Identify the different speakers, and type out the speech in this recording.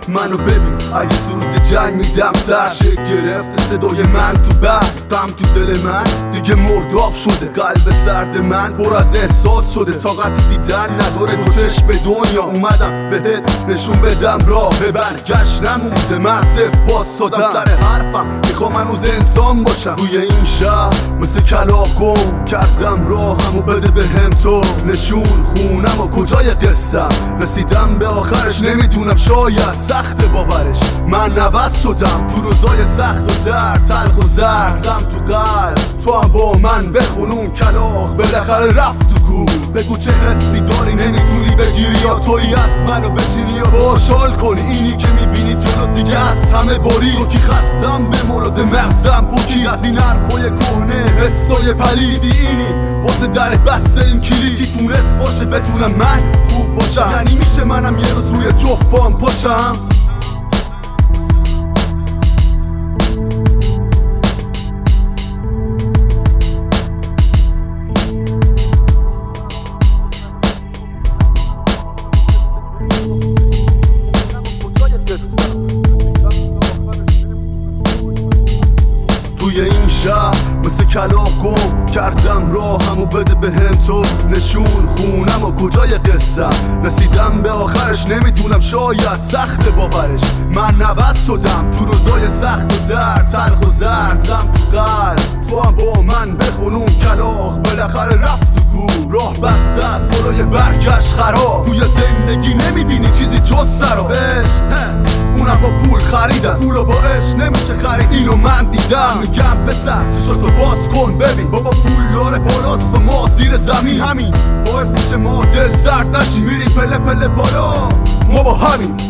Speaker 1: منو ببین اگه سرود جنگ میدم سر شکل گرفته صدای من تو غم تو دل من دیگه مرداب شده. قلب سرد من پر از احساس شده، طاقت دیدن نداره دو چشم به دنیا. اومدم بهت نشون بدم راه به برگشت نمونده، من صرف واسادم سر حرفم. میخوام هنوز انسان باشم توی این شهر، مثل کلاغ گم کردم راهمو بده بهم تو نشون خونم و کجای قصم. رسیدم به آخرش نمیدونم شاید سخت باورش، من عوض شدم تو روزای سخت و درد تلخ و زردم تو قلب. تو هم با من بخون اون کلاغ بالاخره رفت تو گور. بگو چه حسی داری نمیتونی بگیری، یا تویی از منو بشینی یا باشال کنی. اینی که میبینی جلو دیگه از همه بری، تو کی خستم به مراد مغزم پوکی از این حرفای کهنه حسای پلیدی. اینی واسه در بسته این کلید کی تونست باشه بتونم من خوب باشم، یعنی میشه منم یه روز روی جفام پاشم. توی این شهر مثل کلاغ گم کردم راهمو بده بهم تو نشون خونم و کجای قصم. رسیدم به آخرش نمیدونم شاید سخت باورش، من عوض شدم تو روزای سخت و درد تلخ و زردم تو قلب. تو هم با من بخون اون کلاغ بالاخره رفت تو گور. راه بسته از برای برگشت خراب، توی زندگی نمیبینی چیزی جز سراب. اونم با پول خریدم، پولو با عشق نمیشه خرید، اینو من دیدم. میگم پسر چشاتو باز کن ببین، بابا پول داره بالاست و ما زیر زمین. همین باعث میشه ما دل سرد نشیم، میریم پله پله بالا ما با همین.